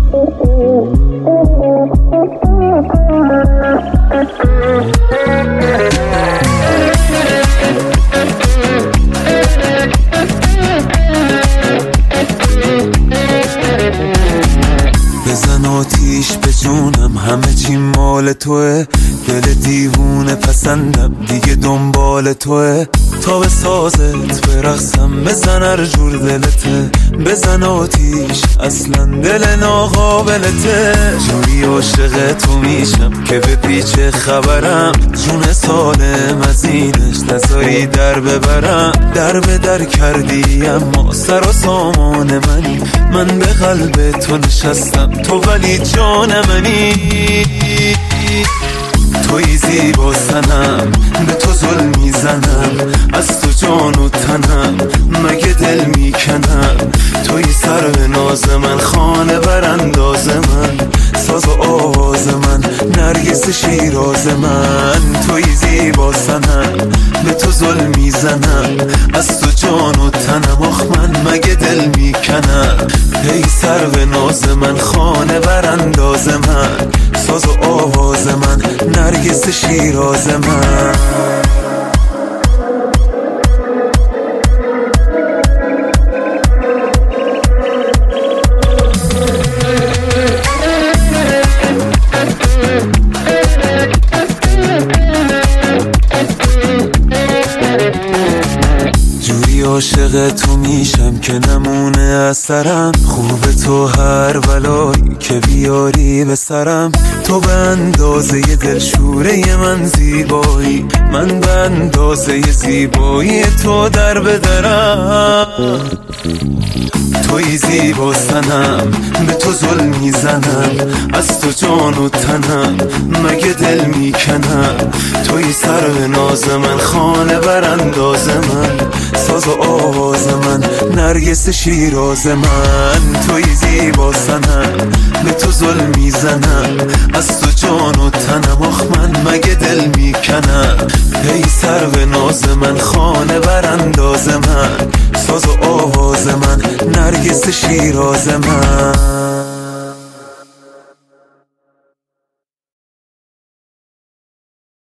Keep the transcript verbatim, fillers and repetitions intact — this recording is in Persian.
بزن آتیش به جونم، همه چی مال توه. دل دیوونه پسندم، دیگه دنبال توه. تا به سازت برقصم، بزن هر جور دلته. بزن آتیش، اصلا دل ناقابلته. جوری عاشق تو میشم که به پیچ خبرم. جون سالم از اینش نذاری در ببرم. در به در کردی اما سر و سامان منی. من به قلب تو نشستم، تو ولی جان منی. توی زیبا سنم، به تو ظلم میزنم. از تو جان و تنم، مگه دل میکنم. توی سر به ناز من، خانه برانداز من. ساز و آواز من، نرگس شیراز من. توی زیبا سنم، به تو ظلم میزنم. از تو جان و تنم، آخ من مگه دل میکنم. ای سر به ناز من، خانه برانداز من. ساز و آواز من، نرگس شیراز من. جوری عاشق تو میشم که نمونه اثرم. خوب تو هر بلایی که بیاری به سرم. تو به اندازه دلشوره من زیبایی. من به اندازه زیبایی تو در بدرم. توی زیبا سنم، به تو ظلم میزنم. از تو جان و تنم، مگه دل میکنم. توی سر به ناز من، خانه برانداز من. ساز و آواز من، نرگس شیراز من. توی زیبا سنم، به تو ظلم میزنم. از تو جان و تنم، آخ من مگه دل میکنم. ای سر به ناز من، خانه برانداز من. ساز و آواز من، نرگس شیراز من.